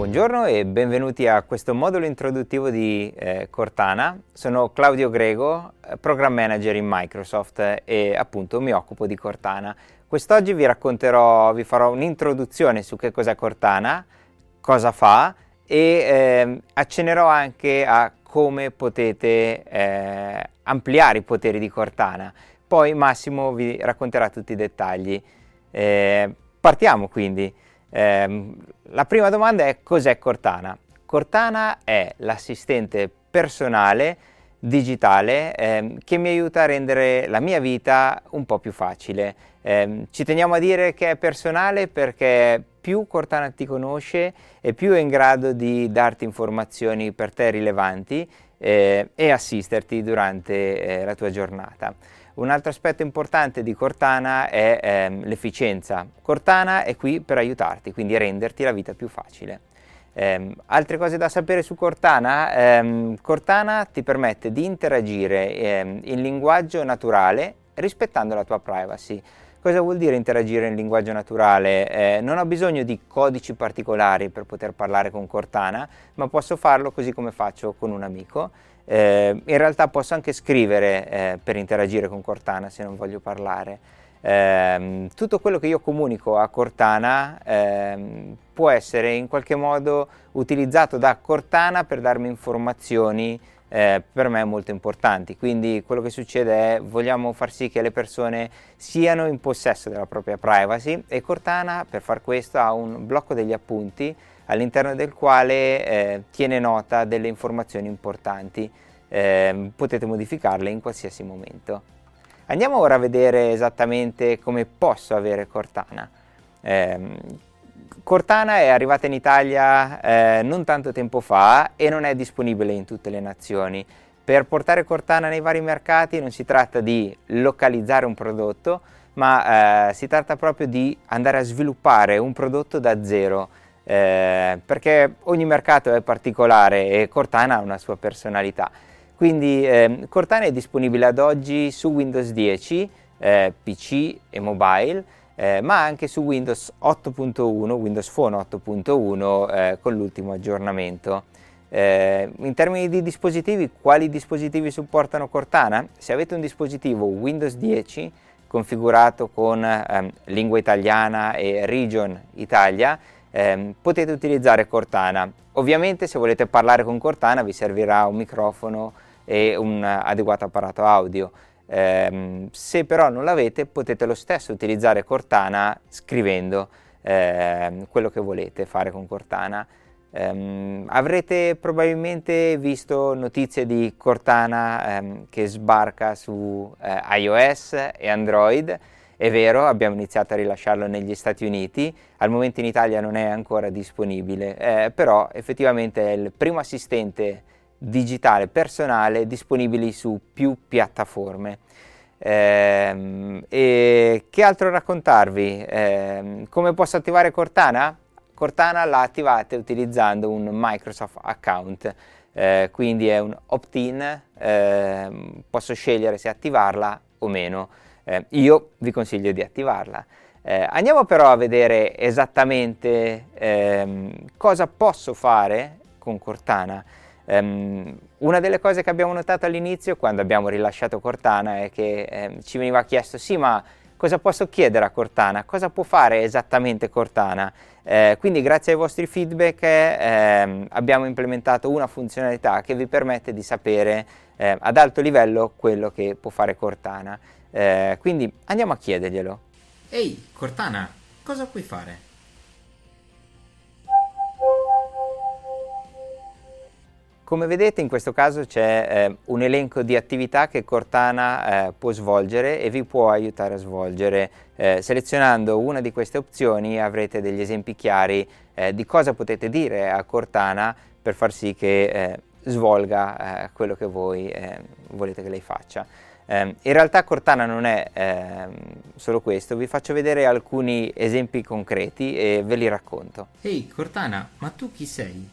Buongiorno e benvenuti a questo modulo introduttivo di Cortana. Sono Claudio Grego, Program Manager in Microsoft e appunto mi occupo di Cortana. Quest'oggi vi farò un'introduzione su che cos'è Cortana, cosa fa e accennerò anche a come potete ampliare i poteri di Cortana. Poi Massimo vi racconterà tutti i dettagli. Partiamo quindi. La prima domanda è: cos'è Cortana? Cortana è l'assistente personale digitale che mi aiuta a rendere la mia vita un po' più facile. Ci teniamo a dire che è personale perché più Cortana ti conosce e più è in grado di darti informazioni per te rilevanti e assisterti durante la tua giornata. Un altro aspetto importante di Cortana è l'efficienza. Cortana è qui per aiutarti, quindi renderti la vita più facile. Altre cose da sapere su Cortana? Cortana ti permette di interagire in linguaggio naturale rispettando la tua privacy. Cosa vuol dire interagire in linguaggio naturale? Non ho bisogno di codici particolari per poter parlare con Cortana, ma posso farlo così come faccio con un amico. In realtà posso anche scrivere per interagire con Cortana se non voglio parlare. Tutto quello che io comunico a Cortana può essere in qualche modo utilizzato da Cortana per darmi informazioni per me molto importanti. Quindi quello che succede è: vogliamo far sì che le persone siano in possesso della propria privacy e Cortana per far questo ha un blocco degli appunti all'interno del quale tiene nota delle informazioni importanti. Potete modificarle in qualsiasi momento. Andiamo ora a vedere esattamente come posso avere Cortana. Cortana è arrivata in Italia non tanto tempo fa e non è disponibile in tutte le nazioni. Per portare Cortana nei vari mercati non si tratta di localizzare un prodotto, ma si tratta proprio di andare a sviluppare un prodotto da zero. Perché ogni mercato è particolare e Cortana ha una sua personalità. Quindi Cortana è disponibile ad oggi su Windows 10, PC e mobile, ma anche su Windows 8.1, Windows Phone 8.1 con l'ultimo aggiornamento. In termini di dispositivi, quali dispositivi supportano Cortana? Se avete un dispositivo Windows 10 configurato con lingua italiana e region Italia, potete utilizzare Cortana. Ovviamente se volete parlare con Cortana vi servirà un microfono e un adeguato apparato audio. Se però non l'avete, potete lo stesso utilizzare Cortana scrivendo quello che volete fare con Cortana. Avrete probabilmente visto notizie di Cortana che sbarca su iOS e Android. È vero, abbiamo iniziato a rilasciarlo negli Stati Uniti, al momento in Italia non è ancora disponibile, però effettivamente è il primo assistente digitale personale disponibile su più piattaforme. E che altro raccontarvi? Come posso attivare Cortana? Cortana la attivate utilizzando un Microsoft account, quindi è un opt-in, posso scegliere se attivarla o meno. Io vi consiglio di attivarla. Andiamo però a vedere esattamente cosa posso fare con Cortana. Una delle cose che abbiamo notato all'inizio quando abbiamo rilasciato Cortana è che ci veniva chiesto: sì, ma cosa posso chiedere a Cortana? Cosa può fare esattamente Cortana? Quindi grazie ai vostri feedback abbiamo implementato una funzionalità che vi permette di sapere ad alto livello quello che può fare Cortana. Quindi andiamo a chiederglielo. Ehi Cortana, cosa puoi fare? Come vedete in questo caso c'è un elenco di attività che Cortana può svolgere e vi può aiutare a svolgere. Selezionando una di queste opzioni avrete degli esempi chiari di cosa potete dire a Cortana per far sì che svolga quello che voi volete che lei faccia. In realtà Cortana non è solo questo, vi faccio vedere alcuni esempi concreti e ve li racconto. Ehi Cortana, ma tu chi sei?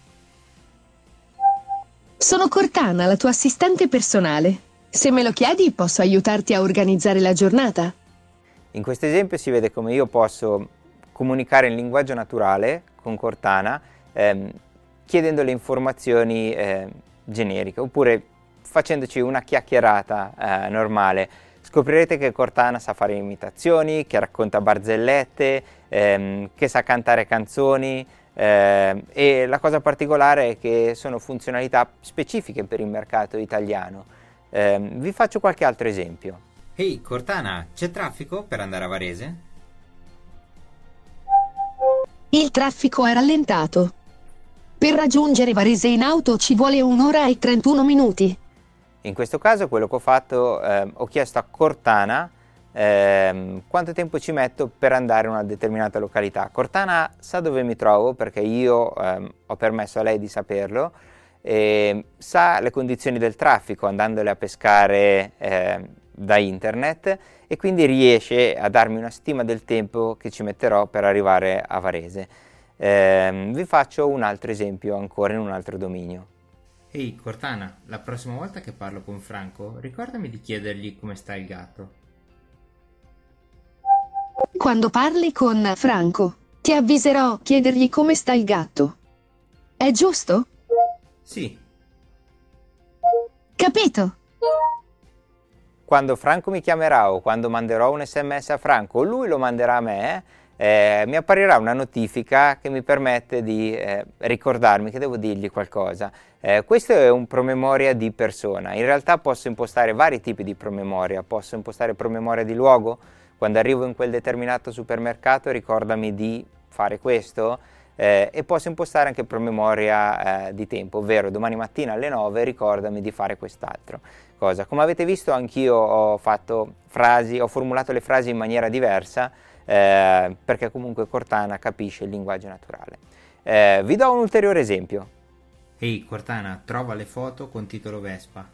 Sono Cortana, la tua assistente personale. Se me lo chiedi, posso aiutarti a organizzare la giornata? In questo esempio si vede come io posso comunicare in linguaggio naturale con Cortana chiedendo le informazioni generiche, oppure facendoci una chiacchierata normale. Scoprirete che Cortana sa fare imitazioni, che racconta barzellette, che sa cantare canzoni, e la cosa particolare è che sono funzionalità specifiche per il mercato italiano. Vi faccio qualche altro esempio. Ehi, Cortana, c'è traffico per andare a Varese? Il traffico è rallentato. Per raggiungere Varese in auto ci vuole 1 ora e 31 minuti. In questo caso quello che ho fatto, ho chiesto a Cortana quanto tempo ci metto per andare in una determinata località. Cortana sa dove mi trovo perché io ho permesso a lei di saperlo, sa le condizioni del traffico andandole a pescare da internet, e quindi riesce a darmi una stima del tempo che ci metterò per arrivare a Varese. Vi faccio un altro esempio ancora in un altro dominio. Ehi, Cortana, la prossima volta che parlo con Franco, ricordami di chiedergli come sta il gatto. Quando parli con Franco, ti avviserò, chiedergli come sta il gatto. È giusto? Sì. Capito? Quando Franco mi chiamerà o quando manderò un SMS a Franco o lui lo manderà a me, mi apparirà una notifica che mi permette di ricordarmi che devo dirgli qualcosa. Questo è un promemoria di persona. In realtà posso impostare vari tipi di promemoria. Posso impostare promemoria di luogo. Quando arrivo in quel determinato supermercato ricordami di fare questo, e posso impostare anche promemoria di tempo, ovvero domani mattina alle 9 ricordami di fare quest'altro cosa. Come avete visto, anch'io ho formulato le frasi in maniera diversa, perché comunque Cortana capisce il linguaggio naturale. Vi do un ulteriore esempio. Ehi, Cortana, trova le foto con titolo Vespa.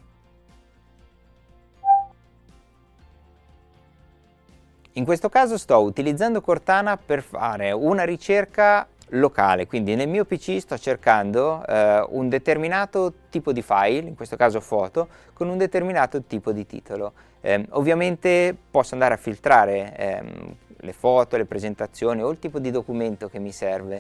In questo caso sto utilizzando Cortana per fare una ricerca locale, quindi nel mio PC sto cercando un determinato tipo di file, in questo caso foto, con un determinato tipo di titolo. Ovviamente posso andare a filtrare le foto, le presentazioni o il tipo di documento che mi serve.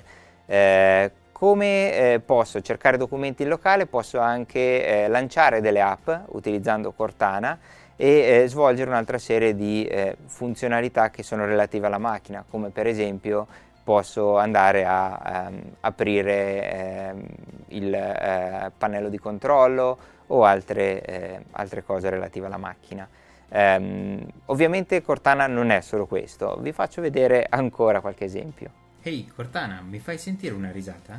Come posso cercare documenti in locale, posso anche lanciare delle app utilizzando Cortana e svolgere un'altra serie di funzionalità che sono relative alla macchina, come per esempio posso andare a aprire il pannello di controllo o altre cose relative alla macchina. Ovviamente Cortana non è solo questo, vi faccio vedere ancora qualche esempio. Ehi, Cortana, mi fai sentire una risata?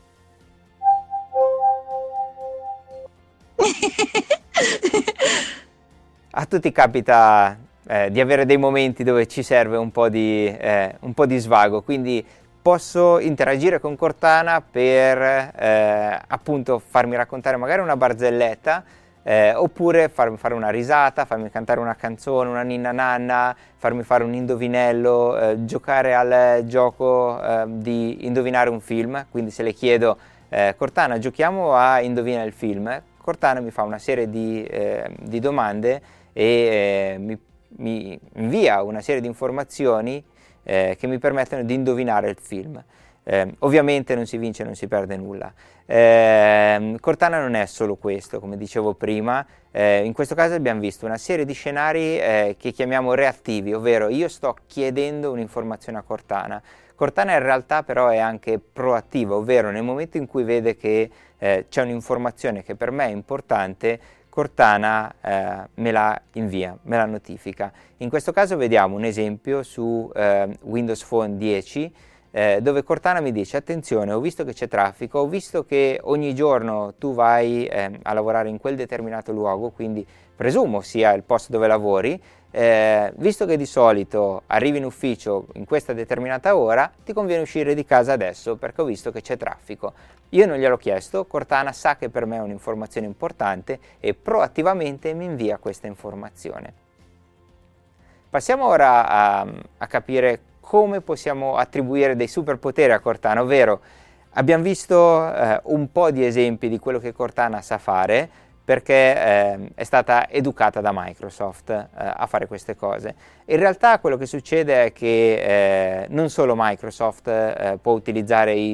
A tutti capita di avere dei momenti dove ci serve un po' di svago, quindi posso interagire con Cortana per appunto farmi raccontare magari una barzelletta, oppure farmi fare una risata, farmi cantare una canzone, una ninna nanna, farmi fare un indovinello, giocare al gioco di indovinare un film. Quindi se le chiedo Cortana, giochiamo a indovina il film, Cortana mi fa una serie di domande e mi invia una serie di informazioni che mi permettono di indovinare il film. Ovviamente non si vince, non si perde nulla. Cortana non è solo questo, come dicevo prima. In questo caso abbiamo visto una serie di scenari che chiamiamo reattivi, ovvero io sto chiedendo un'informazione a Cortana. Cortana in realtà però è anche proattiva, ovvero nel momento in cui vede che c'è un'informazione che per me è importante, Cortana me la invia, me la notifica. In questo caso vediamo un esempio su Windows Phone 10, dove Cortana mi dice: attenzione, ho visto che c'è traffico, ho visto che ogni giorno tu vai a lavorare in quel determinato luogo, quindi presumo sia il posto dove lavori, visto che di solito arrivi in ufficio in questa determinata ora, ti conviene uscire di casa adesso perché ho visto che c'è traffico. Io non gliel'ho chiesto, Cortana sa che per me è un'informazione importante e proattivamente mi invia questa informazione. Passiamo ora a capire come possiamo attribuire dei superpoteri a Cortana, ovvero abbiamo visto un po' di esempi di quello che Cortana sa fare, perché è stata educata da Microsoft a fare queste cose. In realtà quello che succede è che non solo Microsoft può utilizzare i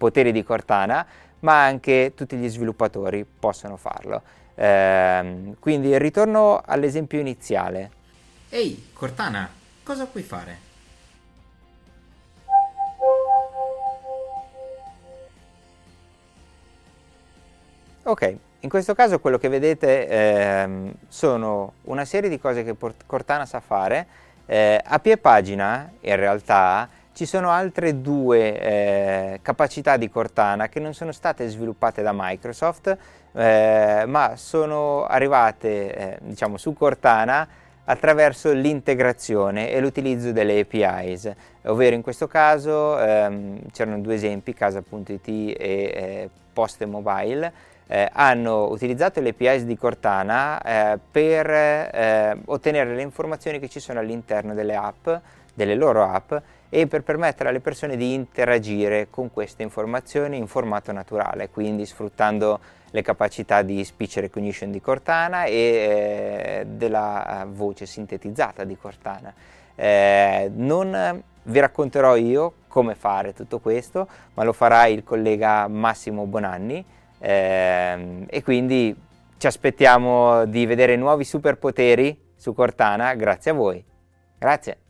poteri di Cortana, ma anche tutti gli sviluppatori possono farlo. Quindi ritorno all'esempio iniziale. Ehi, Cortana, cosa puoi fare? Ok, in questo caso quello che vedete sono una serie di cose che Cortana sa fare. A piè pagina, in realtà, ci sono altre due capacità di Cortana che non sono state sviluppate da Microsoft, ma sono arrivate diciamo, su Cortana attraverso l'integrazione e l'utilizzo delle APIs, ovvero in questo caso c'erano due esempi, casa.it e Poste Mobile. Hanno utilizzato le APIs di Cortana per ottenere le informazioni che ci sono all'interno delle app, delle loro app, e per permettere alle persone di interagire con queste informazioni in formato naturale, quindi sfruttando le capacità di speech recognition di Cortana e della voce sintetizzata di Cortana. Non vi racconterò io come fare tutto questo, ma lo farà il collega Massimo Bonanni. E quindi ci aspettiamo di vedere nuovi superpoteri su Cortana grazie a voi. Grazie.